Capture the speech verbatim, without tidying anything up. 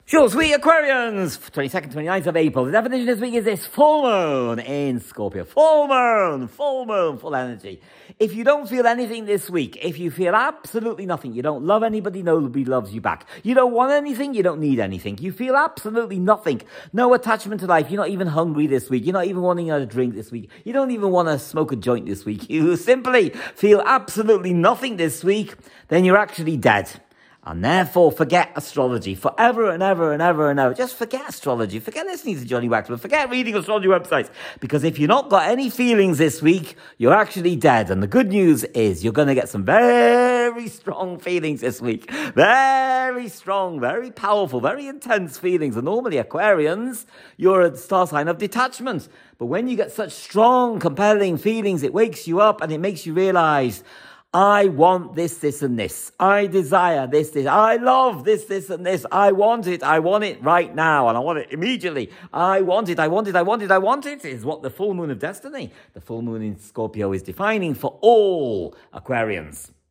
Sure, sweet Aquarians, twenty-second, twenty-ninth of April. The definition this week is this: full moon in Scorpio. Full moon, full moon, full energy. If you don't feel anything this week, if you feel absolutely nothing, you don't love anybody, nobody loves you back. You don't want anything, you don't need anything. You feel absolutely nothing. No attachment to life. You're not even hungry this week. You're not even wanting a drink this week. You don't even want to smoke a joint this week. You simply feel absolutely nothing this week. Then you're actually dead. And therefore, forget astrology forever and ever and ever and ever. Just forget astrology. Forget listening to Johnny Waxman. Forget reading astrology websites. Because if you've not got any feelings this week, you're actually dead. And the good news is you're going to get some very strong feelings this week. Very strong, very powerful, very intense feelings. And normally, Aquarians, you're a star sign of detachment. But when you get such strong, compelling feelings, it wakes you up and it makes you realize, I want this, this, and this. I desire this, this. I love this, this, and this. I want it. I want it right now. And I want it immediately. I want it. I want it. I want it. I want it is what the full moon of destiny, the full moon in Scorpio, is defining for all Aquarians.